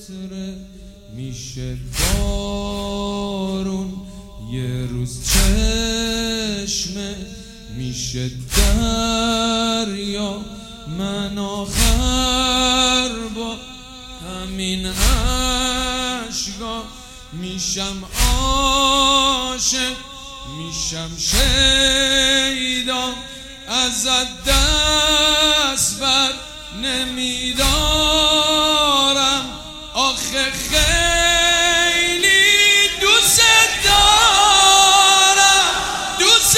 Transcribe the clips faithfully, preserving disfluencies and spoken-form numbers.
قطره میشه بارون، یه روز چشمه میشه دریا. من آخر با همین عشقا میشم عاشق، میشم شیدا. ازت دست بر نمیدارم، آخه خیلی دوست دارم، دوست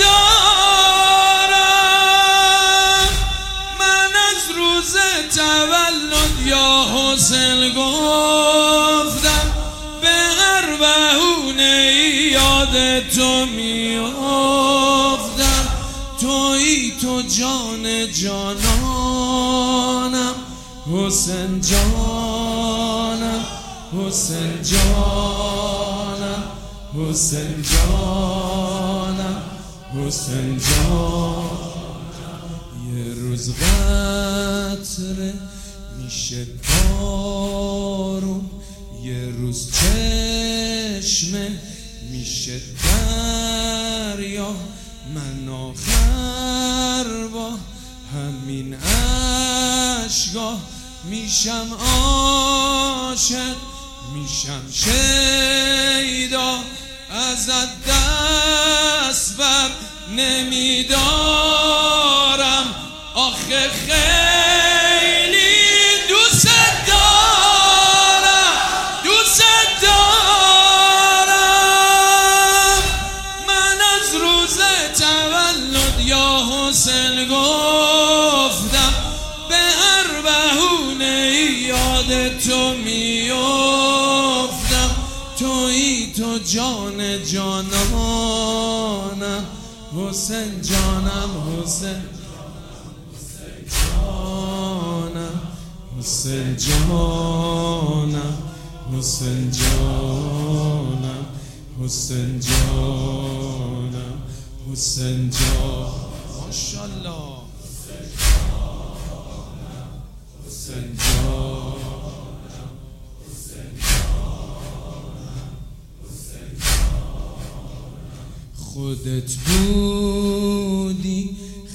دارم. من از روز تولد یا حسین گفتم، به هر بهونه یاد تو میافتم. تویی تو جان جانانم، حسین جانم، حسین جانم، حسین جانم، حسین جانم. یه روز قطره میشه بارون، یه روز چشمه میشه دریا. من آخر با همین عشقا میشم عاشق، میشم شیدا. ازت دست بر نمیدارم، آخه خیلی دوست دارم، دوست دارم. من از روز تولد یا حسین گفتم، به هر بهونه یاد تو میافتم. تویی تو جان جانانم، حسین جانم، حسین جانم، حسین جانم، حسین جانم، حسین جانم، حسین جانم. ماشاءالله حسین جانم، حسین جانم، حسین جانم. خودت بودی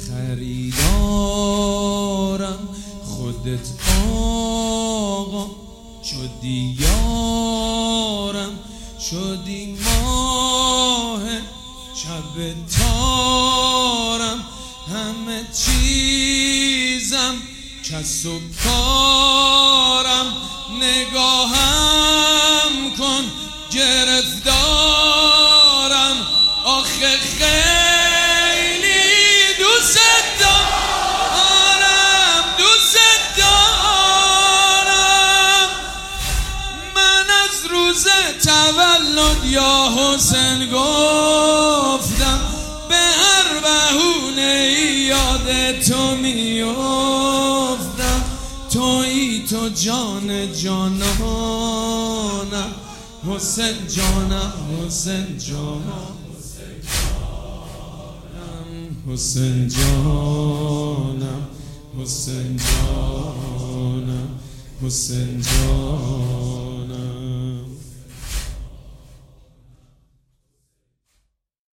خریدارم، خودت آقا شدی یارم. شدی ماه شب تارم، همه چیزم کس و کارم. نگاهم کن گرفتارم، آخه خیلی دوست دارم، دوست دارم. من از روز تولد یا حسین گفتم، به هر بهونه یاد تو میافتم. تویی تو جان جانانم، حسین جانم، حسین جانم، حسین جانم، حسین جانم، حسین جانم.